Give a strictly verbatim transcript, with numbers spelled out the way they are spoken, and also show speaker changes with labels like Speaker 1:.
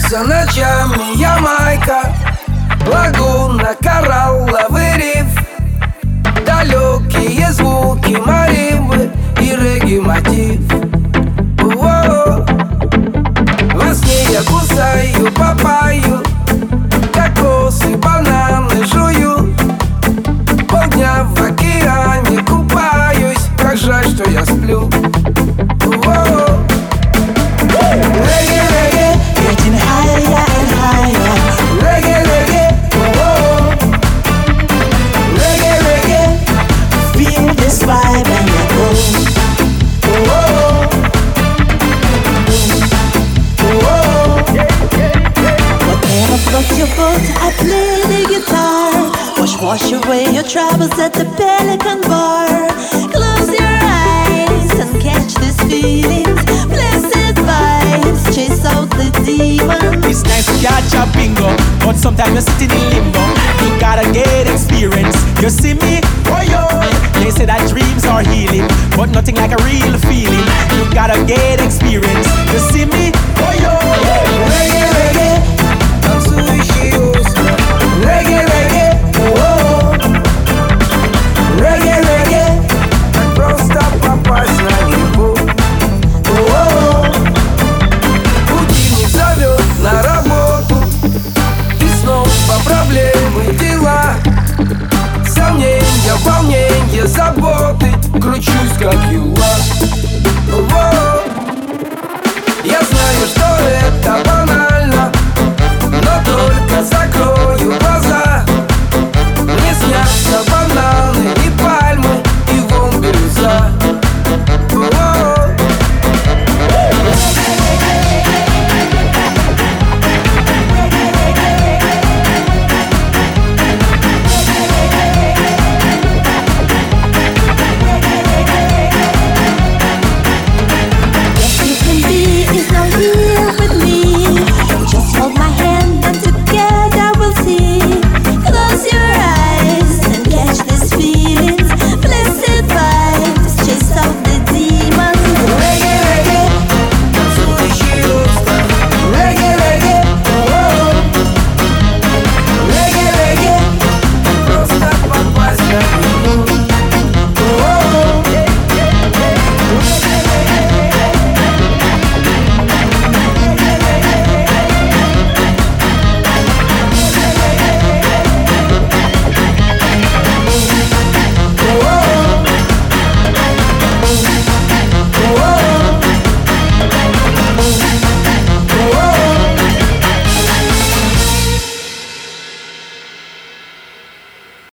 Speaker 1: снится ночами Ямайка, лагуна, коралловый риф, далекие звуки маримбы и регги-мотив. Во-во. Во сне я кусаю папайю, кокосы, бананы жую, полдня в океане купаюсь, как жаль, что я сплю. Во-во. Reggae, reggae,
Speaker 2: Getting higher and higher.
Speaker 1: reggae, reggae, oh, reggae, reggae,
Speaker 2: Feel this vibe and let go.
Speaker 1: oh, oh,
Speaker 2: Whatever floats your boat, I play the guitar. Wash, wash away your troubles at the Pelican Bar. Close your eyes and catch these feelings. Blessed vibes, chase out the demons.
Speaker 3: It's nice to catch a bingo, but sometimes you're sitting in limbo. You gotta get experience. You see me? Oh yo! They say that dreams are healing, but nothing like a real feeling. You gotta get experience. You see me? Oh yo!
Speaker 1: reggae, reggae,